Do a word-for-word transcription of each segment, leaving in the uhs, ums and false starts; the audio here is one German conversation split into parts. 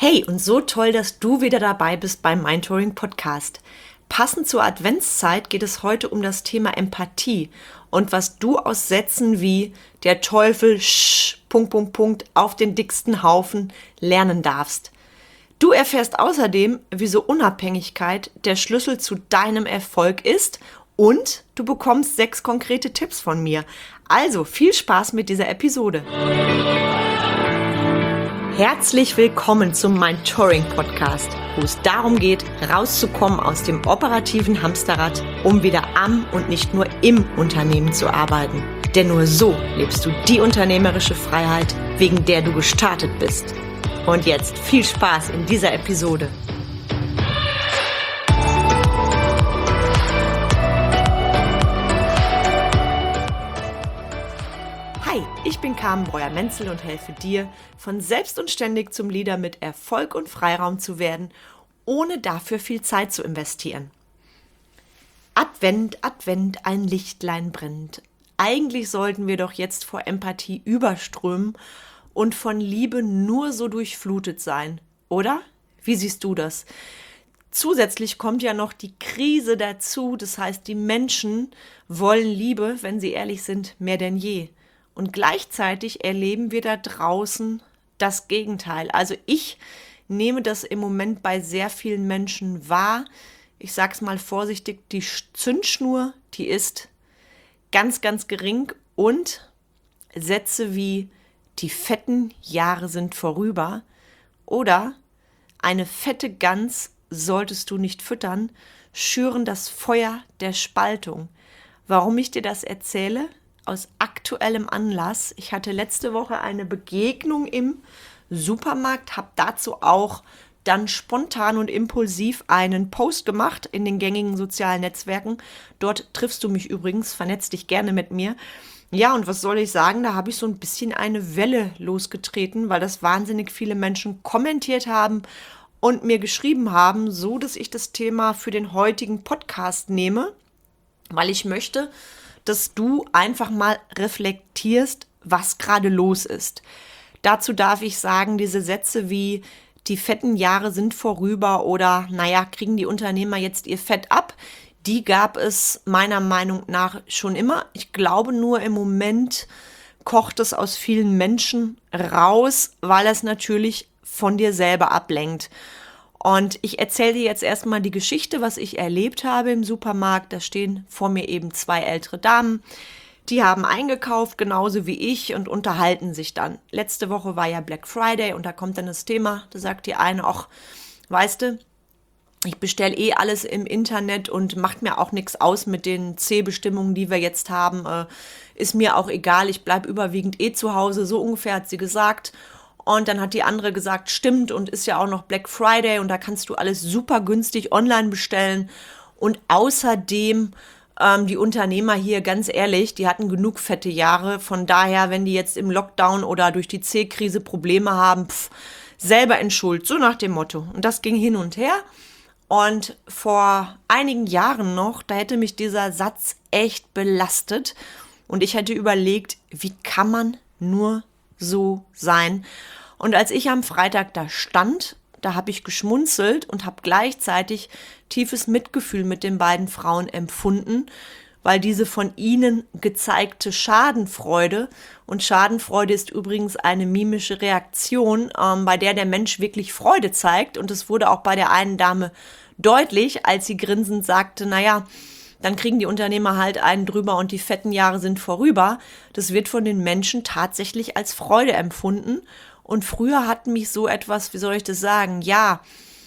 Hey, und so toll, dass du wieder dabei bist beim Mindtouring Podcast. Passend zur Adventszeit geht es heute um das Thema Empathie und was du aus Sätzen wie der Teufel, sch, Punkt, Punkt, Punkt, auf den dicksten Haufen lernen darfst. Du erfährst außerdem, wieso Unabhängigkeit der Schlüssel zu deinem Erfolg ist und du bekommst sechs konkrete Tipps von mir. Also viel Spaß mit dieser Episode. Herzlich willkommen zum Mindtouring Podcast, wo es darum geht, rauszukommen aus dem operativen Hamsterrad, um wieder am und nicht nur im Unternehmen zu arbeiten. Denn nur so lebst du die unternehmerische Freiheit, wegen der du gestartet bist. Und jetzt viel Spaß in dieser Episode. Hi, ich bin Carmen Breuer-Menzel und helfe dir, von selbst und ständig zum Leader mit Erfolg und Freiraum zu werden, ohne dafür viel Zeit zu investieren. Advent, Advent, ein Lichtlein brennt. Eigentlich sollten wir doch jetzt vor Empathie überströmen und von Liebe nur so durchflutet sein, oder? Wie siehst du das? Zusätzlich kommt ja noch die Krise dazu, das heißt, die Menschen wollen Liebe, wenn sie ehrlich sind, mehr denn je. Und gleichzeitig erleben wir da draußen das Gegenteil. Also ich nehme das im Moment bei sehr vielen Menschen wahr. Ich sag's mal vorsichtig, die Zündschnur, die ist ganz, ganz gering und Sätze wie die fetten Jahre sind vorüber oder eine fette Gans solltest du nicht füttern, schüren das Feuer der Spaltung. Warum ich dir das erzähle? Aus aktuellem Anlass. Ich hatte letzte Woche eine Begegnung im Supermarkt, habe dazu auch dann spontan und impulsiv einen Post gemacht in den gängigen sozialen Netzwerken. Dort triffst du mich übrigens, vernetz dich gerne mit mir. Ja, und was soll ich sagen, da habe ich so ein bisschen eine Welle losgetreten, weil das wahnsinnig viele Menschen kommentiert haben und mir geschrieben haben, so dass ich das Thema für den heutigen Podcast nehme, weil ich möchte, dass du einfach mal reflektierst, was gerade los ist. Dazu darf ich sagen, diese Sätze wie die fetten Jahre sind vorüber oder naja, kriegen die Unternehmer jetzt ihr Fett ab, die gab es meiner Meinung nach schon immer. Ich glaube nur im Moment kocht es aus vielen Menschen raus, weil es natürlich von dir selber ablenkt. Und ich erzähle dir jetzt erstmal die Geschichte, was ich erlebt habe im Supermarkt. Da stehen vor mir eben zwei ältere Damen, die haben eingekauft, genauso wie ich, und unterhalten sich dann. Letzte Woche war ja Black Friday und da kommt dann das Thema, da sagt die eine, ach, weißt du, ich bestelle eh alles im Internet und macht mir auch nichts aus mit den C-Bestimmungen, die wir jetzt haben. Äh, ist mir auch egal, ich bleibe überwiegend eh zu Hause, so ungefähr hat sie gesagt. Und dann hat die andere gesagt, stimmt, und ist ja auch noch Black Friday und da kannst du alles super günstig online bestellen. Und außerdem, ähm, die Unternehmer hier, ganz ehrlich, die hatten genug fette Jahre. Von daher, wenn die jetzt im Lockdown oder durch die C-Krise Probleme haben, pff, selber in Schuld, so nach dem Motto. Und das ging hin und her. Und vor einigen Jahren noch, da hätte mich dieser Satz echt belastet. Und ich hätte überlegt, wie kann man nur so sein? Und als ich am Freitag da stand, da habe ich geschmunzelt und habe gleichzeitig tiefes Mitgefühl mit den beiden Frauen empfunden, weil diese von ihnen gezeigte Schadenfreude, und Schadenfreude ist übrigens eine mimische Reaktion, ähm, bei der der Mensch wirklich Freude zeigt, und es wurde auch bei der einen Dame deutlich, als sie grinsend sagte, naja, dann kriegen die Unternehmer halt einen drüber und die fetten Jahre sind vorüber. Das wird von den Menschen tatsächlich als Freude empfunden. Und früher hat mich so etwas, wie soll ich das sagen, ja,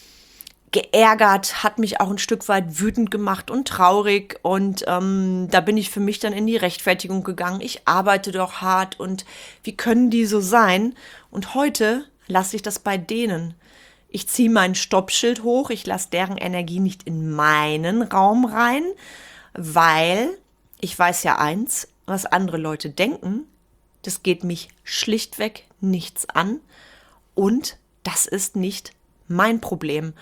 geärgert, hat mich auch ein Stück weit wütend gemacht und traurig. Und ähm, da bin ich für mich dann in die Rechtfertigung gegangen. Ich arbeite doch hart und wie können die so sein? Und heute lasse ich das bei denen. Ich ziehe mein Stoppschild hoch, ich lasse deren Energie nicht in meinen Raum rein, weil ich weiß ja eins, was andere Leute denken, das geht mich schlichtweg nichts an und das ist nicht mein Problem.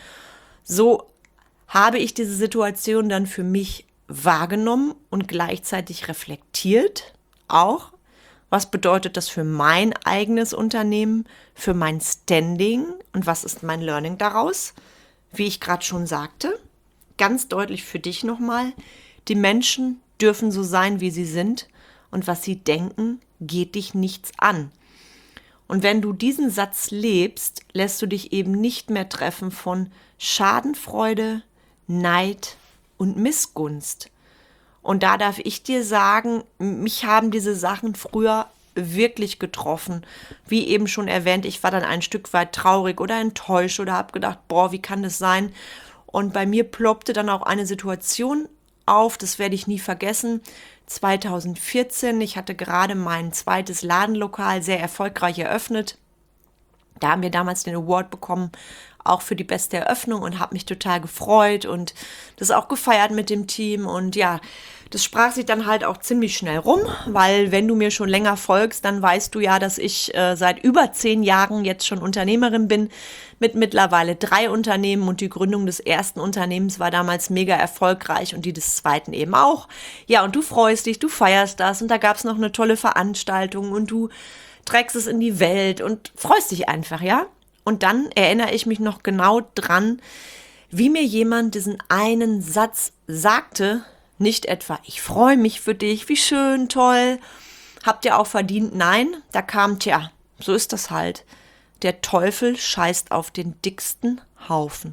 So habe ich diese Situation dann für mich wahrgenommen und gleichzeitig reflektiert auch Was bedeutet das für mein eigenes Unternehmen, für mein Standing und was ist mein Learning daraus? Wie ich gerade schon sagte, ganz deutlich für dich nochmal, die Menschen dürfen so sein, wie sie sind und was sie denken, geht dich nichts an. Und wenn du diesen Satz lebst, lässt du dich eben nicht mehr treffen von Schadenfreude, Neid und Missgunst. Und da darf ich dir sagen, mich haben diese Sachen früher wirklich getroffen. Wie eben schon erwähnt, ich war dann ein Stück weit traurig oder enttäuscht oder habe gedacht, boah, wie kann das sein? Und bei mir ploppte dann auch eine Situation auf, das werde ich nie vergessen. zweitausendvierzehn, ich hatte gerade mein zweites Ladenlokal sehr erfolgreich eröffnet. Da haben wir damals den Award bekommen, auch für die beste Eröffnung und habe mich total gefreut und das auch gefeiert mit dem Team. Und ja, das sprach sich dann halt auch ziemlich schnell rum, weil wenn du mir schon länger folgst, dann weißt du ja, dass ich äh, seit über zehn Jahren jetzt schon Unternehmerin bin mit mittlerweile drei Unternehmen und die Gründung des ersten Unternehmens war damals mega erfolgreich und die des zweiten eben auch. Ja, und du freust dich, du feierst das und da gab es noch eine tolle Veranstaltung und du trägst es in die Welt und freust dich einfach, ja? Und dann erinnere ich mich noch genau dran, wie mir jemand diesen einen Satz sagte, nicht etwa, ich freue mich für dich, wie schön, toll, habt ihr auch verdient? Nein, da kam, tja, so ist das halt. Der Teufel scheißt auf den dicksten Haufen.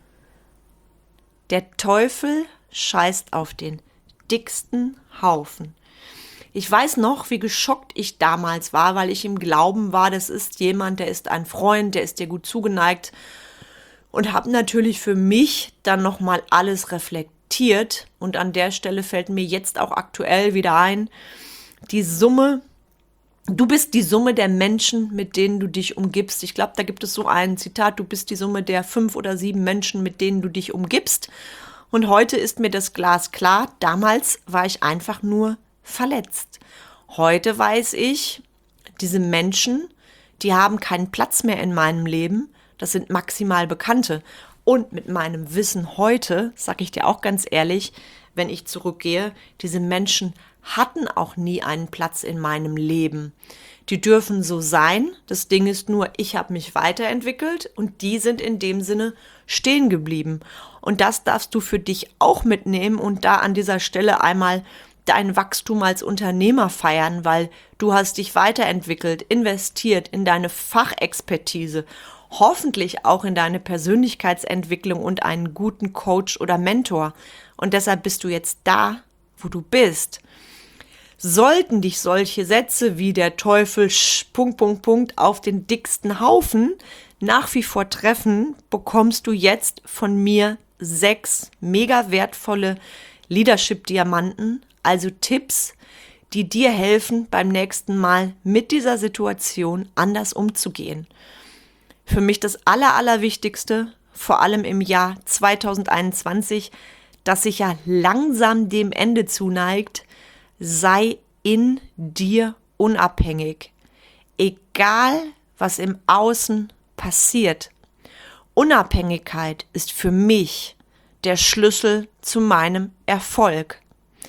Der Teufel scheißt auf den dicksten Haufen. Ich weiß noch, wie geschockt ich damals war, weil ich im Glauben war, das ist jemand, der ist ein Freund, der ist dir gut zugeneigt und habe natürlich für mich dann nochmal alles reflektiert und an der Stelle fällt mir jetzt auch aktuell wieder ein, die Summe, du bist die Summe der Menschen, mit denen du dich umgibst. Ich glaube, da gibt es so ein Zitat, du bist die Summe der fünf oder sieben Menschen, mit denen du dich umgibst und heute ist mir das Glas klar, damals war ich einfach nur verletzt. Heute weiß ich, diese Menschen, die haben keinen Platz mehr in meinem Leben. Das sind maximal Bekannte. Und mit meinem Wissen heute, sage ich dir auch ganz ehrlich, wenn ich zurückgehe, diese Menschen hatten auch nie einen Platz in meinem Leben. Die dürfen so sein. Das Ding ist nur, ich habe mich weiterentwickelt und die sind in dem Sinne stehen geblieben. Und das darfst du für dich auch mitnehmen und da an dieser Stelle einmal dein Wachstum als Unternehmer feiern, weil du hast dich weiterentwickelt, investiert in deine Fachexpertise, hoffentlich auch in deine Persönlichkeitsentwicklung und einen guten Coach oder Mentor. Und deshalb bist du jetzt da, wo du bist. Sollten dich solche Sätze wie der Teufel Punkt, Punkt, Punkt auf den dicksten Haufen nach wie vor treffen, bekommst du jetzt von mir sechs mega wertvolle Leadership-Diamanten, also Tipps, die dir helfen, beim nächsten Mal mit dieser Situation anders umzugehen. Für mich das Aller, Allerwichtigste, vor allem im Jahr zweitausendeinundzwanzig, das sich ja langsam dem Ende zuneigt, sei in dir unabhängig. Egal, was im Außen passiert. Unabhängigkeit ist für mich der Schlüssel zu meinem Erfolg.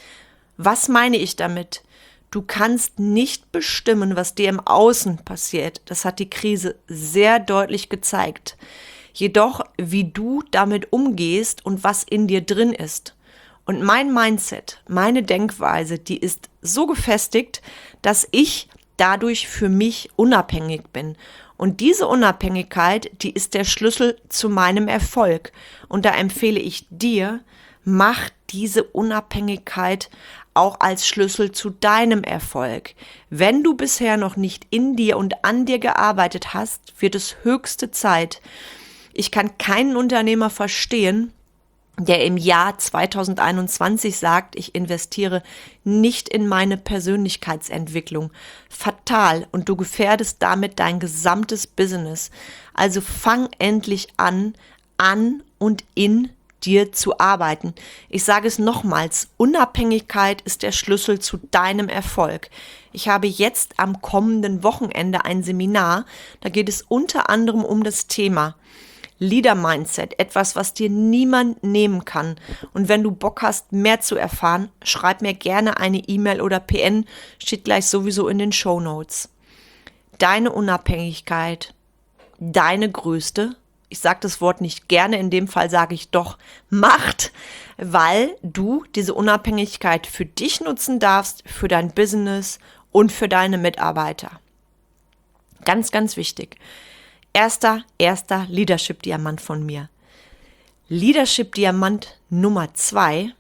Was meine ich damit? Du kannst nicht bestimmen, was dir im Außen passiert. Das hat die Krise sehr deutlich gezeigt. Jedoch, wie du damit umgehst und was in dir drin ist. Und mein Mindset, meine Denkweise, die ist so gefestigt, dass ich dadurch für mich unabhängig bin. Und diese Unabhängigkeit, die ist der Schlüssel zu meinem Erfolg. Und da empfehle ich dir, mach diese Unabhängigkeit auch als Schlüssel zu deinem Erfolg. Wenn du bisher noch nicht in dir und an dir gearbeitet hast, wird es höchste Zeit. Ich kann keinen Unternehmer verstehen, der im Jahr zweitausendeinundzwanzig sagt, ich investiere nicht in meine Persönlichkeitsentwicklung. Fatal und du gefährdest damit dein gesamtes Business. Also fang endlich an, an und in dir zu arbeiten. Ich sage es nochmals, Unabhängigkeit ist der Schlüssel zu deinem Erfolg. Ich habe jetzt am kommenden Wochenende ein Seminar, da geht es unter anderem um das Thema Leader-Mindset, etwas, was dir niemand nehmen kann. Und wenn du Bock hast, mehr zu erfahren, schreib mir gerne eine E-Mail oder P N, steht gleich sowieso in den Shownotes. Deine Unabhängigkeit, deine größte, ich sage das Wort nicht gerne, in dem Fall sage ich doch Macht, weil du diese Unabhängigkeit für dich nutzen darfst, für dein Business und für deine Mitarbeiter. Ganz, ganz wichtig. Erster, erster Leadership-Diamant von mir. Leadership-Diamant Nummer zwei.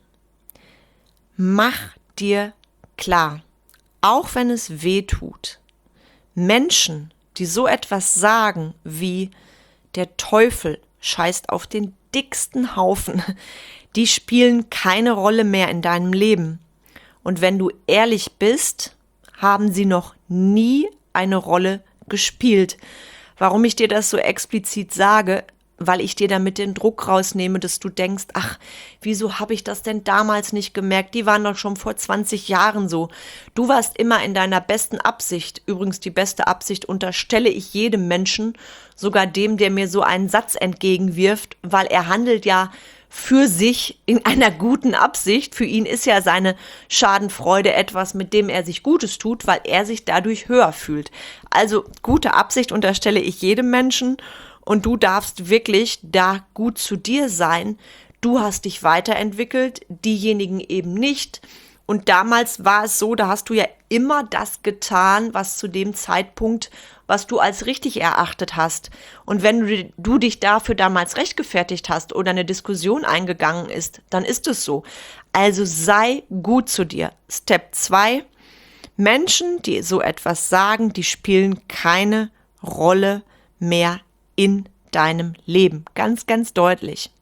Mach dir klar, auch wenn es weh tut, Menschen, die so etwas sagen wie der Teufel scheißt auf den dicksten Haufen, die spielen keine Rolle mehr in deinem Leben. Und wenn du ehrlich bist, haben sie noch nie eine Rolle gespielt. Warum ich dir das so explizit sage, weil ich dir damit den Druck rausnehme, dass du denkst, ach, wieso habe ich das denn damals nicht gemerkt? Die waren doch schon vor zwanzig Jahren so. Du warst immer in deiner besten Absicht. Übrigens, die beste Absicht unterstelle ich jedem Menschen, sogar dem, der mir so einen Satz entgegenwirft, weil er handelt ja für sich in einer guten Absicht. Für ihn ist ja seine Schadenfreude etwas, mit dem er sich Gutes tut, weil er sich dadurch höher fühlt. Also gute Absicht unterstelle ich jedem Menschen und du darfst wirklich da gut zu dir sein. Du hast dich weiterentwickelt, diejenigen eben nicht. Und damals war es so, da hast du ja immer das getan, was zu dem Zeitpunkt, was du als richtig erachtet hast. Und wenn du, du dich dafür damals rechtfertigt hast oder eine Diskussion eingegangen ist, dann ist es so. Also sei gut zu dir. Step zwei. Menschen, die so etwas sagen, die spielen keine Rolle mehr in deinem Leben. Ganz, ganz deutlich.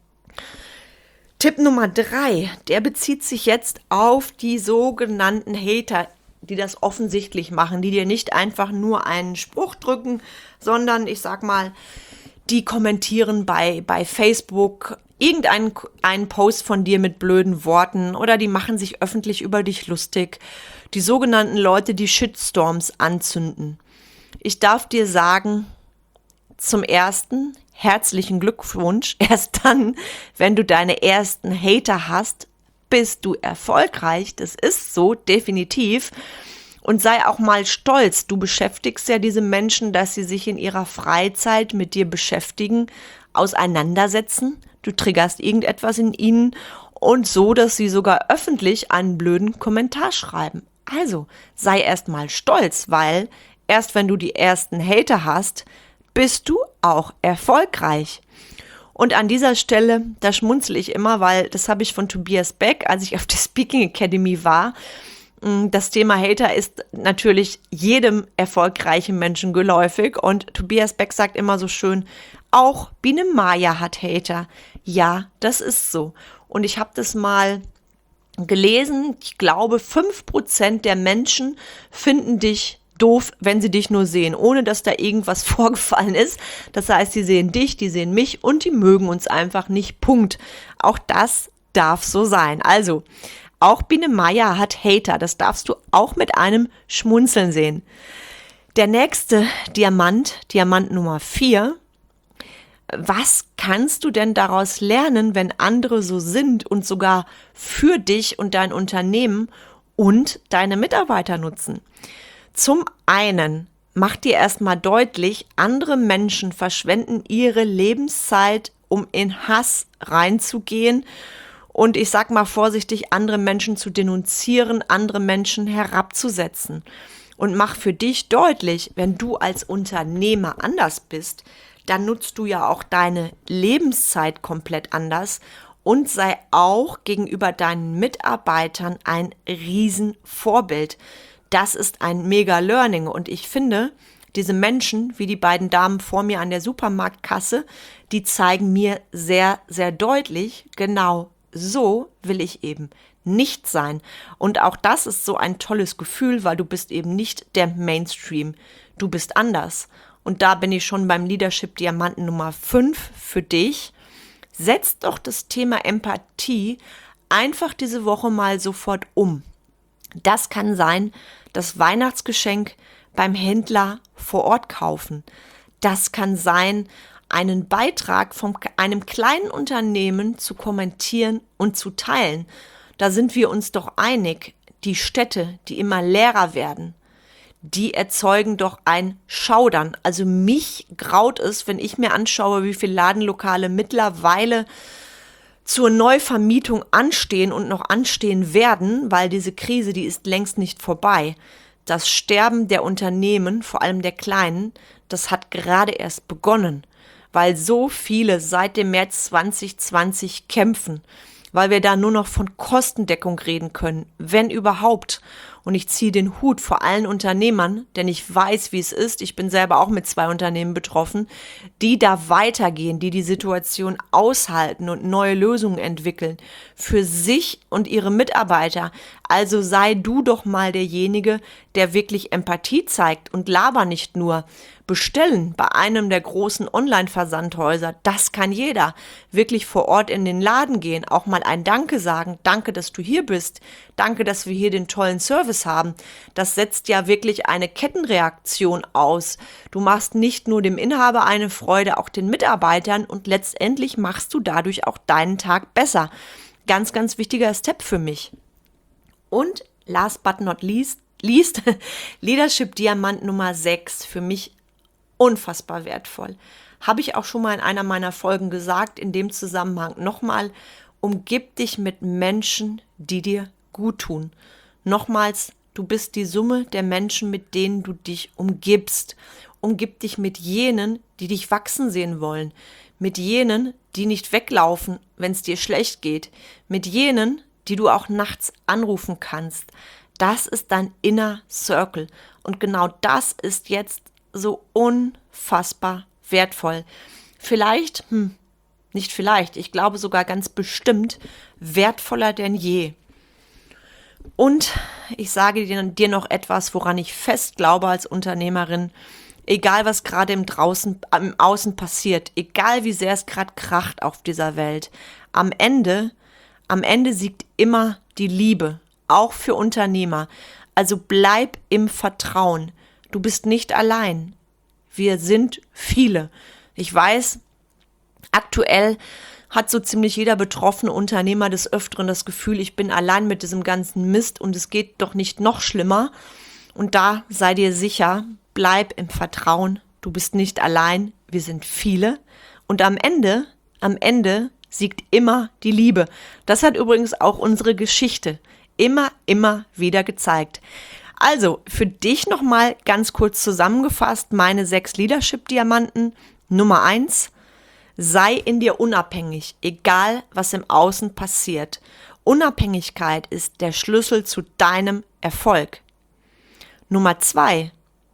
Tipp Nummer drei, der bezieht sich jetzt auf die sogenannten Hater, die das offensichtlich machen, die dir nicht einfach nur einen Spruch drücken, sondern ich sag mal, die kommentieren bei, bei Facebook irgendeinen einen Post von dir mit blöden Worten oder die machen sich öffentlich über dich lustig. Die sogenannten Leute, die Shitstorms anzünden. Ich darf dir sagen, zum ersten, herzlichen Glückwunsch. Erst dann, wenn du deine ersten Hater hast, bist du erfolgreich. Das ist so, definitiv. Und sei auch mal stolz. Du beschäftigst ja diese Menschen, dass sie sich in ihrer Freizeit mit dir beschäftigen, auseinandersetzen. Du triggerst irgendetwas in ihnen und so, dass sie sogar öffentlich einen blöden Kommentar schreiben. Also, sei erst mal stolz, weil erst wenn du die ersten Hater hast, bist du auch erfolgreich. Und an dieser Stelle, da schmunzle ich immer, weil das habe ich von Tobias Beck, als ich auf der Speaking Academy war. Das Thema Hater ist natürlich jedem erfolgreichen Menschen geläufig und Tobias Beck sagt immer so schön, auch Biene Maya hat Hater. Ja, das ist so. Und ich habe das mal gelesen, ich glaube, fünf Prozent der Menschen finden dich doof, wenn sie dich nur sehen, ohne dass da irgendwas vorgefallen ist. Das heißt, die sehen dich, die sehen mich und die mögen uns einfach nicht. Punkt. Auch das darf so sein. Also, auch Biene Maya hat Hater. Das darfst du auch mit einem Schmunzeln sehen. Der nächste Diamant, Diamant Nummer vier. Was kannst du denn daraus lernen, wenn andere so sind und sogar für dich und dein Unternehmen und deine Mitarbeiter nutzen? Zum einen, mach dir erstmal deutlich, andere Menschen verschwenden ihre Lebenszeit, um in Hass reinzugehen und ich sag mal vorsichtig, andere Menschen zu denunzieren, andere Menschen herabzusetzen. Und mach für dich deutlich, wenn du als Unternehmer anders bist, dann nutzt du ja auch deine Lebenszeit komplett anders und sei auch gegenüber deinen Mitarbeitern ein Riesenvorbild. Das ist ein mega Learning und ich finde, diese Menschen, wie die beiden Damen vor mir an der Supermarktkasse, die zeigen mir sehr, sehr deutlich, genau so will ich eben nicht sein. Und auch das ist so ein tolles Gefühl, weil du bist eben nicht der Mainstream, du bist anders. Und da bin ich schon beim Leadership Diamanten Nummer fünf für dich. Setz doch das Thema Empathie einfach diese Woche mal sofort um. Das kann sein, das Weihnachtsgeschenk beim Händler vor Ort kaufen. Das kann sein, einen Beitrag von einem kleinen Unternehmen zu kommentieren und zu teilen. Da sind wir uns doch einig, die Städte, die immer leerer werden, die erzeugen doch ein Schaudern. Also mich graut es, wenn ich mir anschaue, wie viele Ladenlokale mittlerweile zur Neuvermietung anstehen und noch anstehen werden, weil diese Krise, die ist längst nicht vorbei. Das Sterben der Unternehmen, vor allem der kleinen, das hat gerade erst begonnen, weil so viele seit dem März zwanzig zwanzig kämpfen, weil wir da nur noch von Kostendeckung reden können, wenn überhaupt. Und ich ziehe den Hut vor allen Unternehmern, denn ich weiß, wie es ist. Ich bin selber auch mit zwei Unternehmen betroffen, die da weitergehen, die die Situation aushalten und neue Lösungen entwickeln für sich und ihre Mitarbeiter. Also sei du doch mal derjenige, der wirklich Empathie zeigt und laber nicht nur. Bestellen bei einem der großen Online-Versandhäuser, das kann jeder. Wirklich vor Ort in den Laden gehen, auch mal ein Danke sagen. Danke, dass du hier bist. Danke, dass wir hier den tollen Service haben. Das setzt ja wirklich eine Kettenreaktion aus. Du machst nicht nur dem Inhaber eine Freude, auch den Mitarbeitern und letztendlich machst du dadurch auch deinen Tag besser. Ganz, ganz wichtiger Step für mich. Und last but not least, least Leadership Diamant Nummer sechs, für mich unfassbar wertvoll. Habe ich auch schon mal in einer meiner Folgen gesagt, in dem Zusammenhang nochmal, umgib dich mit Menschen, die dir gut tun. Nochmals, du bist die Summe der Menschen, mit denen du dich umgibst. Umgib dich mit jenen, die dich wachsen sehen wollen. Mit jenen, die nicht weglaufen, wenn es dir schlecht geht. Mit jenen, die du auch nachts anrufen kannst. Das ist dein Inner Circle. Und genau das ist jetzt so unfassbar wertvoll. Vielleicht, hm, nicht vielleicht, ich glaube sogar ganz bestimmt wertvoller denn je. Und ich sage dir, dir noch etwas, woran ich fest glaube als Unternehmerin, egal was gerade im Draußen, im Außen passiert, egal wie sehr es gerade kracht auf dieser Welt, am Ende, am Ende siegt immer die Liebe, auch für Unternehmer. Also bleib im Vertrauen. Du bist nicht allein. Wir sind viele. Ich weiß, aktuell hat so ziemlich jeder betroffene Unternehmer des Öfteren das Gefühl, ich bin allein mit diesem ganzen Mist und es geht doch nicht noch schlimmer. Und da sei dir sicher, bleib im Vertrauen. Du bist nicht allein. Wir sind viele. Und am Ende, am Ende siegt immer die Liebe. Das hat übrigens auch unsere Geschichte immer, immer wieder gezeigt. Also, für dich nochmal ganz kurz zusammengefasst, meine sechs Leadership-Diamanten. Nummer eins, sei in dir unabhängig, egal was im Außen passiert. Unabhängigkeit ist der Schlüssel zu deinem Erfolg. Nummer zwei,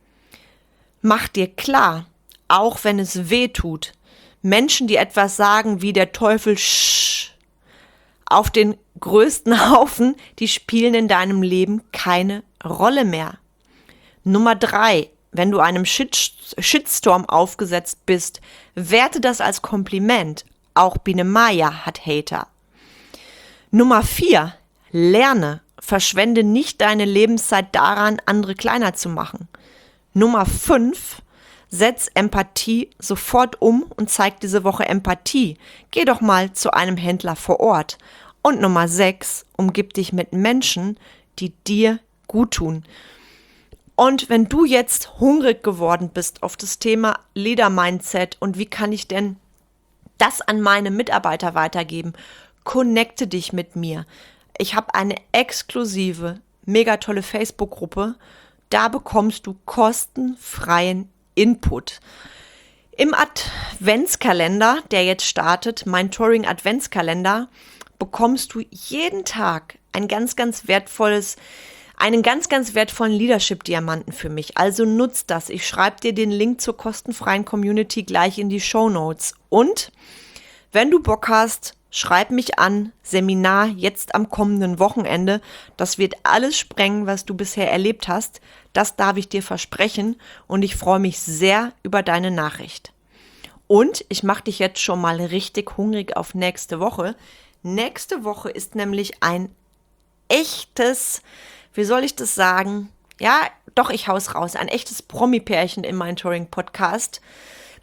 mach dir klar, auch wenn es weh tut, Menschen, die etwas sagen wie der Teufel sch, auf den größten Haufen, die spielen in deinem Leben keine Rolle mehr. Nummer drei, wenn du einem Shit- Shitstorm aufgesetzt bist, werte das als Kompliment. Auch Biene Maya hat Hater. Nummer vier, lerne, verschwende nicht deine Lebenszeit daran, andere kleiner zu machen. Nummer fünf, setz Empathie sofort um und zeig diese Woche Empathie. Geh doch mal zu einem Händler vor Ort. Und Nummer sechs, umgib dich mit Menschen, die dir gut tun. Und wenn du jetzt hungrig geworden bist auf das Thema Leader-Mindset und wie kann ich denn das an meine Mitarbeiter weitergeben, connecte dich mit mir. Ich habe eine exklusive, mega tolle Facebook-Gruppe. Da bekommst du kostenfreien Input. Im Adventskalender, der jetzt startet, mein Touring-Adventskalender, bekommst du jeden Tag ein ganz, ganz wertvolles, einen ganz, ganz wertvollen Leadership-Diamanten für mich. Also nutzt das. Ich schreibe dir den Link zur kostenfreien Community gleich in die Shownotes. Und wenn du Bock hast, schreib mich an. Seminar jetzt am kommenden Wochenende. Das wird alles sprengen, was du bisher erlebt hast. Das darf ich dir versprechen. Und ich freue mich sehr über deine Nachricht. Und ich mache dich jetzt schon mal richtig hungrig auf nächste Woche. Nächste Woche ist nämlich ein echtes, wie soll ich das sagen? Ja, doch, ich hau's raus. Ein echtes Promi-Pärchen in meinem Touring-Podcast.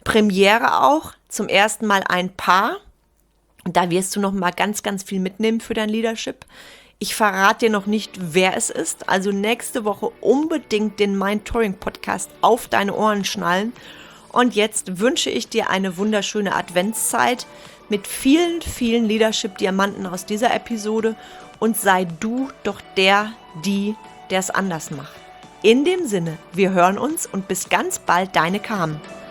Premiere auch, zum ersten Mal ein Paar. Da wirst du noch mal ganz, ganz viel mitnehmen für dein Leadership. Ich verrate dir noch nicht, wer es ist. Also nächste Woche unbedingt den Mind-Touring-Podcast auf deine Ohren schnallen. Und jetzt wünsche ich dir eine wunderschöne Adventszeit mit vielen, vielen Leadership-Diamanten aus dieser Episode. Und sei du doch der, die, der es anders macht. In dem Sinne, wir hören uns und bis ganz bald, deine Carmen.